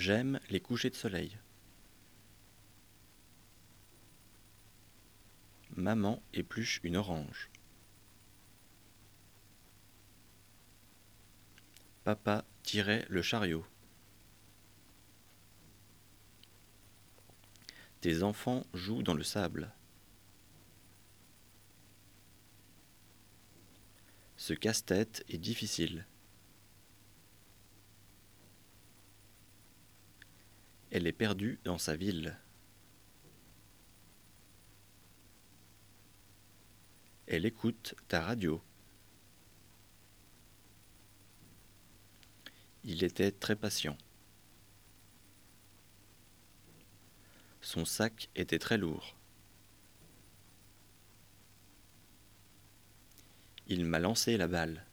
J'aime les couchers de soleil. Maman épluche une orange. Papa tirait le chariot. Tes enfants jouent dans le sable. Ce casse-tête est difficile. Elle est perdue dans sa ville. Elle écoute ta radio. Il était très patient. Son sac était très lourd. Il m'a lancé la balle.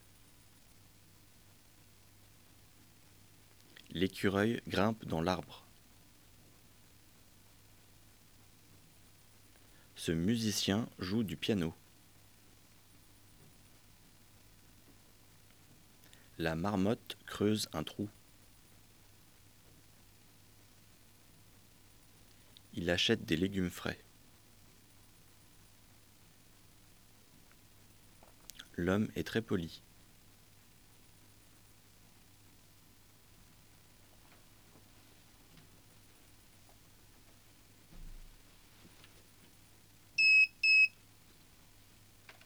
L'écureuil grimpe dans l'arbre. Ce musicien joue du piano. La marmotte creuse un trou. Il achète des légumes frais. L'homme est très poli.